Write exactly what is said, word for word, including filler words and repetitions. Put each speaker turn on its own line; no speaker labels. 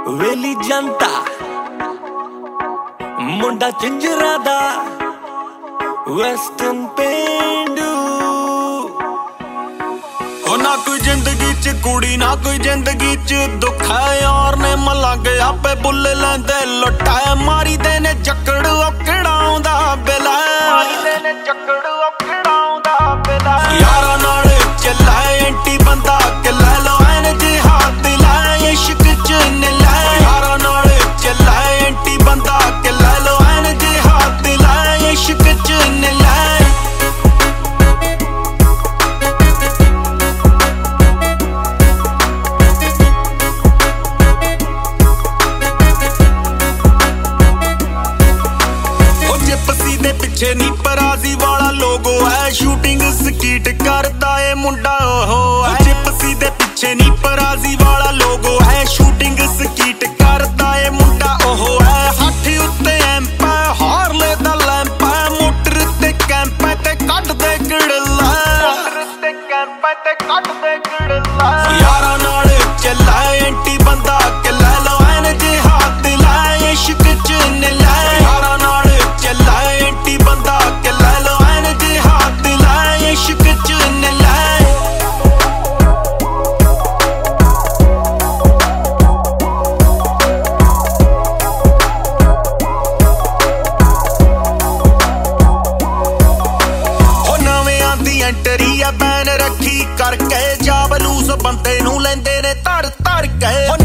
वेली जनता मुंडा चिंजरा दा वेस्टर्न पेंडू ओ ना कोई जिंदगी च कुड़ी ना कोई जिंदगी च दुख है यार ने मलंग आपे बुले लेंदे लुटाए मारी दे ने जकड़ ओकड़ा आउंदा बेला मारी दे ने जकड़ ओकड़ा आउंदा बेला यारा नाल चला एंटी बंदा के ले लो एन जे हाथ लाए इश्क च ने लाए यारा नाल चला एंटी बंदा के ले लो एन जे हाथ लाए इश्क च ने लाए पिछे नी पराजी वाला लोगो है शूटिंग स्कीट करता है मुंडा ओहो है जिप्सी दे पिछे नी पराजी वाला लोगो है शूटिंग स्कीट करता है मुंडा ओहो है हाथी उत्ते एम्प हारले दा लैंप मोटर ते कैंप ते कट दे गड़ला मोटर ते कैंप ते कट दे गड़ला यारा नाल चला एंटी बंदा के ले लो एन जे हाथ लाए इश्क च ने लाए यारा नाल चला एंटी बंदा के ले लो एन जे हाथ लाए इश्क च ने लाए ओ नवें आंदी एंटरी आ बैन रखी करके जाबलूस बंदे नू लेंदे ने धर धर के ओ